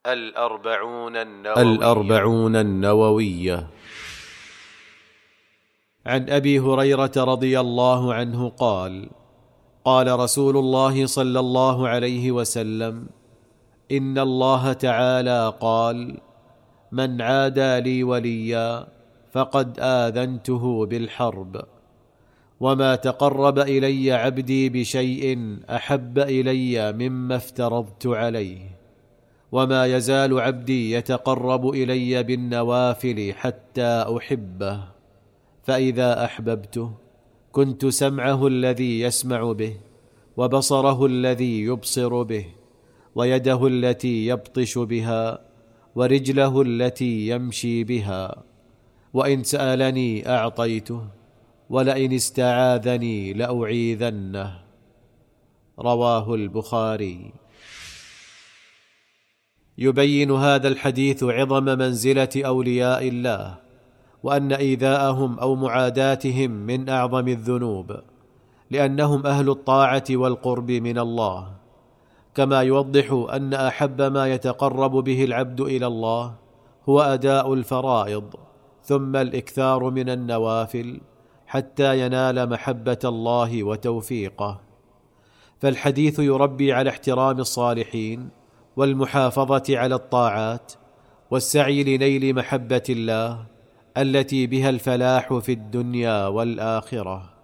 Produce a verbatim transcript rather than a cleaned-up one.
الأربعون النووية, الأربعون النووية. عن أبي هريرة رضي الله عنه قال: قال رسول الله صلى الله عليه وسلم: إن الله تعالى قال: من عادى لي وليا فقد آذنته بالحرب. وما تقرب إلي عبدي بشيء أحب إلي مما افترضت عليه. وما يزال عبدي يتقرب إلي بالنوافل حتى أحبه، فإذا أحببته كنت سمعه الذي يسمع به، وبصره الذي يبصر به، ويده التي يبطش بها، ورجله التي يمشي بها. وإن سألني أعطيته، ولئن استعاذني لأعيذنه. رواه البخاري. يبين هذا الحديث عظم منزلة أولياء الله، وأن إيذاءهم أو معاداتهم من أعظم الذنوب، لأنهم أهل الطاعة والقرب من الله. كما يوضح أن أحب ما يتقرب به العبد إلى الله هو أداء الفرائض، ثم الإكثار من النوافل، حتى ينال محبة الله وتوفيقه. فالحديث يربي على احترام الصالحين، والمحافظة على الطاعات، والسعي لنيل محبة الله التي بها الفلاح في الدنيا والآخرة.